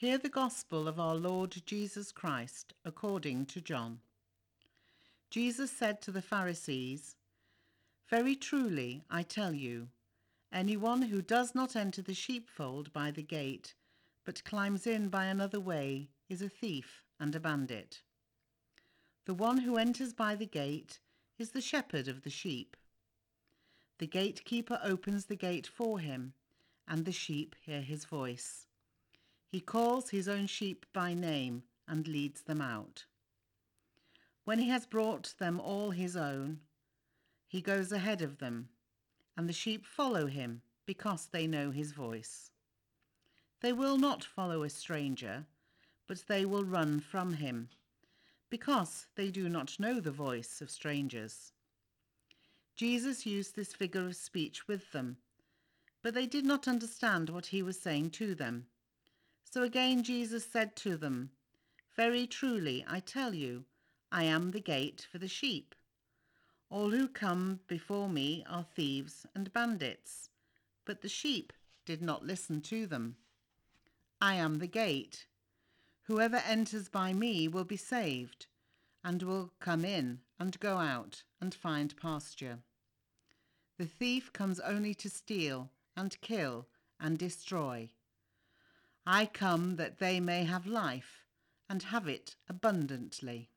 Hear the gospel of our Lord Jesus Christ according to John. Jesus said to the Pharisees, "Very truly, I tell you, anyone who does not enter the sheepfold by the gate, but climbs in by another way, is a thief and a bandit. The one who enters by the gate is the shepherd of the sheep. The gatekeeper opens the gate for him, and the sheep hear his voice. He calls his own sheep by name and leads them out. When he has brought them all his own, he goes ahead of them, and the sheep follow him because they know his voice. They will not follow a stranger, but they will run from him, because they do not know the voice of strangers." Jesus used this figure of speech with them, but they did not understand what he was saying to them. So again Jesus said to them, "Very truly, I tell you, I am the gate for the sheep. All who come before me are thieves and bandits, but the sheep did not listen to them. I am the gate. Whoever enters by me will be saved, and will come in and go out and find pasture. The thief comes only to steal and kill and destroy. I come that they may have life and have it abundantly."